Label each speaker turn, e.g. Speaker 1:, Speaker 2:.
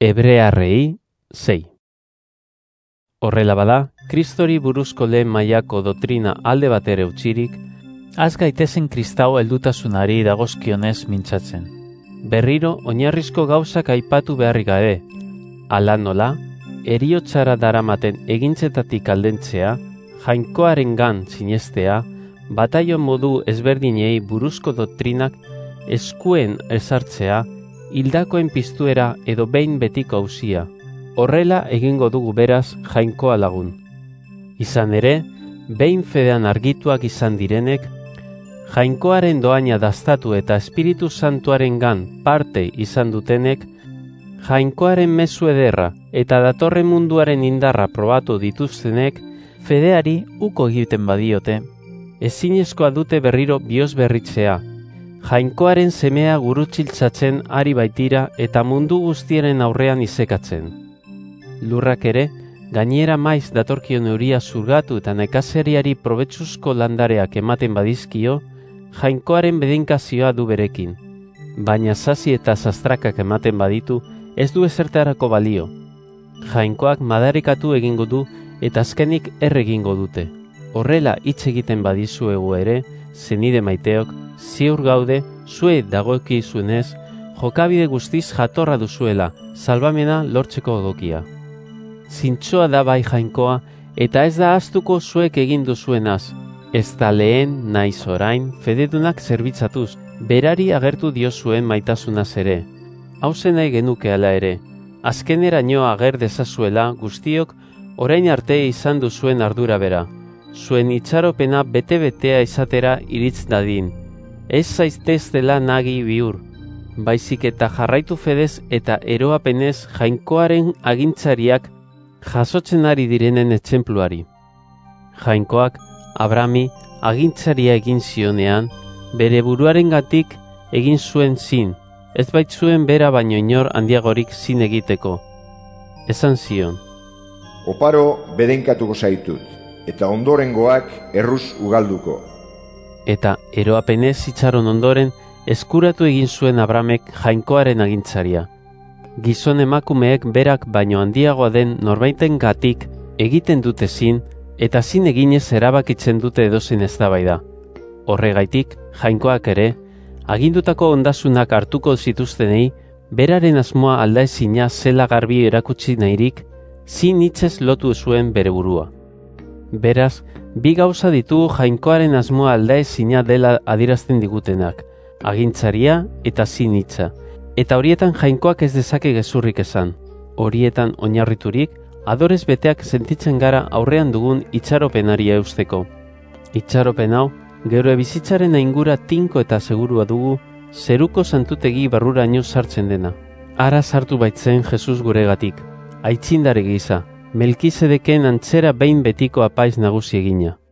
Speaker 1: Hebrearrei 6. Horrela bada, Kristori buruzko lehen mailako doktrina alde batera utzirik,
Speaker 2: az gaitezen kristau heldutasunari dagozkionez mintzatzen.
Speaker 1: Berriro oinarrizko gauzak aipatu beharrik gabe, hala nola, heriotzara daramaten egintzetatik aldentzea, jainkoarengan sinestea, bataio modu ezberdinei buruzko doktrinak eskuen ezartzea, hildakoen piztuera edo behin betiko auzia. Horrela egingo dugu beraz jainkoa lagun. Izan ere, behin fedean argituak izan direnek, jainkoaren doaina dastatu eta Espiritu Santuarengan parte izan dutenek, jainkoaren mezu ederra eta datorren munduaren indarra probatu dituztenek, fedeari uko egiten badiote, ezinezkoa dute berriro bihotz berritzea, jainkoaren semea gurutxiltzatzen ari baitira eta mundu guztiaren aurrean izekatzen. Lurrak ere, gainera maiz datorkion euria zurgatu eta nekazariari probetxuzko landareak ematen badizkio, jainkoaren bedinkazioa du berekin. Baina zazi eta zastrakak ematen baditu, ez du ezertarako balio. Jainkoak madarikatu egingo du eta azkenik egingo dute. Horrela hitz egiten badizuegu ere, zenide maiteok, ziur gaude, zue dagokizuenez, jokabide guztiz jatorra duzuela, salbamena lortzeko egokia. Zintzoa da bai jainkoa, eta ez da ahaztuko zuek egin duzuenaz. Ez da lehen, naiz orain, fededunak zerbitzatuz, berari agertu diozuen maitasunaz ere. Hauzen nahi genuke hala ere. Azkeneraino ager dezazuela guztiok orain arte izan duzuen ardura bera. Zuen itxaropena bete-betea izatera iritz dadin. Ez zaitez dela nagi bihur, baizik eta jarraitu fedez eta eroapenez jainkoaren agintzariak jasotzen ari direnen etxenpluari. Jainkoak Abrahami agintzaria egin zionean, bere buruarengatik egin zuen zin, ez baitzuen bera baino inor handiagorik zin egiteko. Esan zion:
Speaker 3: oparo bedenkatuko zaitut, eta ondorengoak erruz ugalduko.
Speaker 1: Eta eroapenez itxaron ondoren, eskuratu egin zuen Abramek jainkoaren agintzaria. Gizon emakumeek berak baino handiagoa den norbaiten gatik egiten dute zin, eta zin eginez erabakitzen dute edozein eztabaida. Horregaitik, jainkoak ere, agindutako ondasunak hartuko zituztenei, beraren asmoa aldaezina zela garbi erakutsi nahirik, zin hitzez lotu zuen bere burua. Beraz, bi gauza ditugu jainkoaren asmoa aldaezina dela adierazten digutenak, agintzaria eta zin hitza. Eta horietan jainkoak ez dezake gezurrik esan. Horietan oinarriturik, adorez beteak sentitzen gara aurrean dugun itxaropenari eusteko. Itxaropen hau, geure bizitzaren aingura tinko eta segurua dugu, zeruko santutegi barruraino sartzen dena. Ara sartu baitzen Jesus guregatik, aitzindare gisa, Melkizedeken antzera behin betiko apaiz nagusi egina.